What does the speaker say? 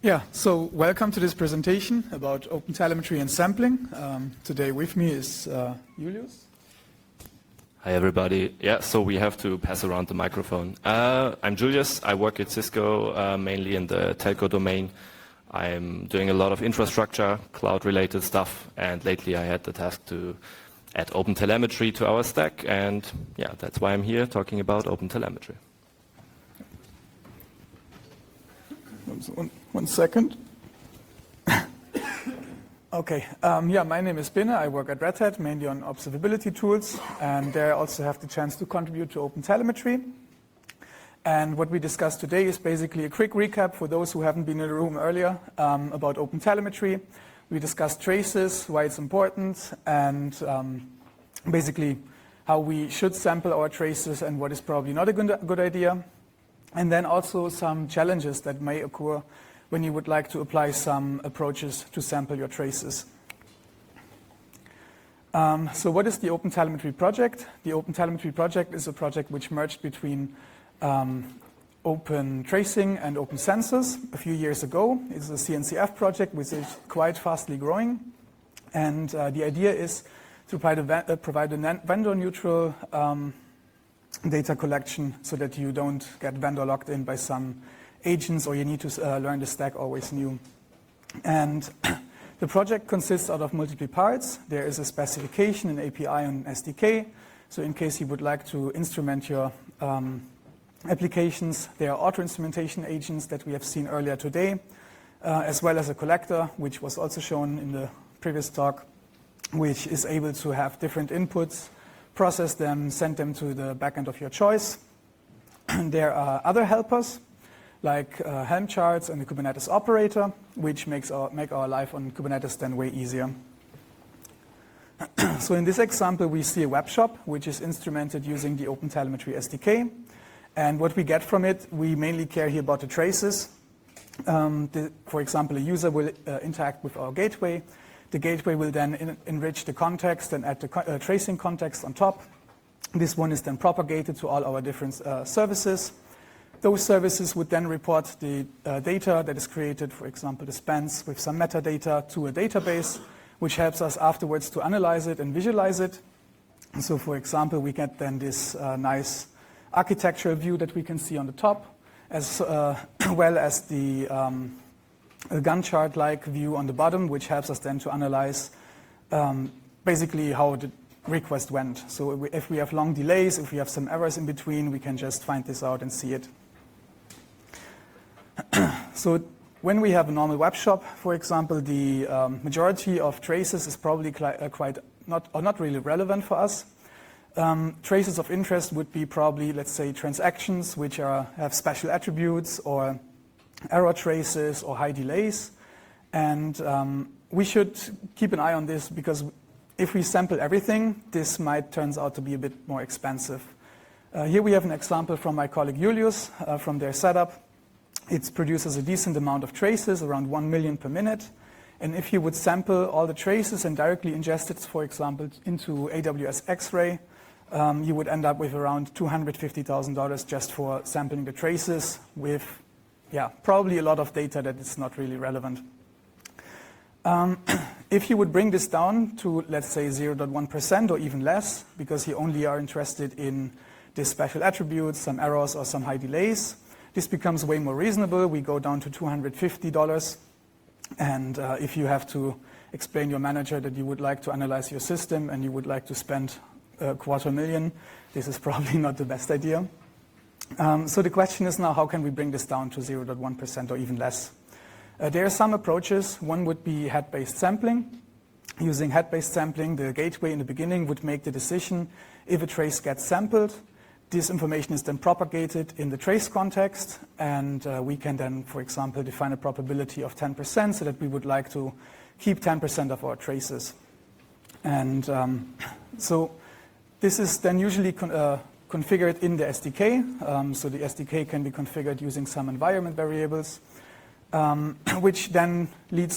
Yeah, so welcome to this presentation about OpenTelemetry and sampling. Today with me is Julius. Hi everybody. Yeah, so we have to pass around the microphone. I'm Julius. I work at Cisco mainly in the telco domain. I'm doing a lot of infrastructure, cloud-related stuff, and lately I had the task to add OpenTelemetry to our stack, and yeah, that's why I'm here talking about OpenTelemetry. One second. Okay, yeah, my name is Binne. I work at Red Hat, mainly on observability tools, and there I also have the chance to contribute to OpenTelemetry. And what we discussed today is basically a quick recap for those who haven't been in the room earlier about OpenTelemetry. We discussed traces, why it's important, and basically how we should sample our traces and what is probably not a good idea. And then also some challenges that may occur when you would like to apply some approaches to sample your traces. So what is the OpenTelemetry project? The OpenTelemetry project is a project which merged between Open Tracing and Open Sensors a few years ago. It's a CNCF project which is quite fastly growing. And the idea is to provide a vendor-neutral data collection so that you don't get vendor locked in by some agents or you need to learn the stack always new. And the project consists out of multiple parts. There is a specification, an API, and an SDK. So in case you would like to instrument your applications, there are auto-instrumentation agents that we have seen earlier today, as well as a collector, which was also shown in the previous talk, which is able to have different inputs, process them, send them to the backend of your choice. And there are other helpers, like Helm charts and the Kubernetes operator, which make our life on Kubernetes then way easier. So in this example, we see a web shop, which is instrumented using the OpenTelemetry SDK. And what we get from it, we mainly care here about the traces. For example, a user will interact with our gateway. The gateway will then enrich the context and add the tracing context on top. This one is then propagated to all our different services. Those services would then report the data that is created, for example, the spans with some metadata to a database, which helps us afterwards to analyze it and visualize it. And so, for example, we get then this nice architectural view that we can see on the top, as well as the a Gantt chart-like view on the bottom, which helps us then to analyze basically how the request went. So if we have long delays, if we have some errors in between, we can just find this out and see it. So when we have a normal web shop, for example, the majority of traces is probably not really relevant for us. Traces of interest would be probably, let's say, transactions which have special attributes, or error traces, or high delays. And we should keep an eye on this, because if we sample everything, this might turn out to be a bit more expensive. Here we have an example from my colleague Julius from their setup. It produces a decent amount of traces, around 1 million per minute. And if you would sample all the traces and directly ingest it, for example, into AWS X-Ray, you would end up with around $250,000 just for sampling the traces with, yeah, probably a lot of data that is not really relevant. If you would bring this down to, let's say, 0.1% or even less, because you only are interested in the special attributes, some errors, or some high delays, this becomes way more reasonable. We go down to $250. And if you have to explain your manager that you would like to analyze your system and you would like to spend $250,000, this is probably not the best idea. So the question is now, how can we bring this down to 0.1% or even less? There are some approaches. One would be head-based sampling. Using head-based sampling, the gateway in the beginning would make the decision if a trace gets sampled. This information is then propagated in the trace context, and we can then, for example, define a probability of 10% so that we would like to keep 10% of our traces. And so this is then usually configured in the SDK. So the SDK can be configured using some environment variables, which then leads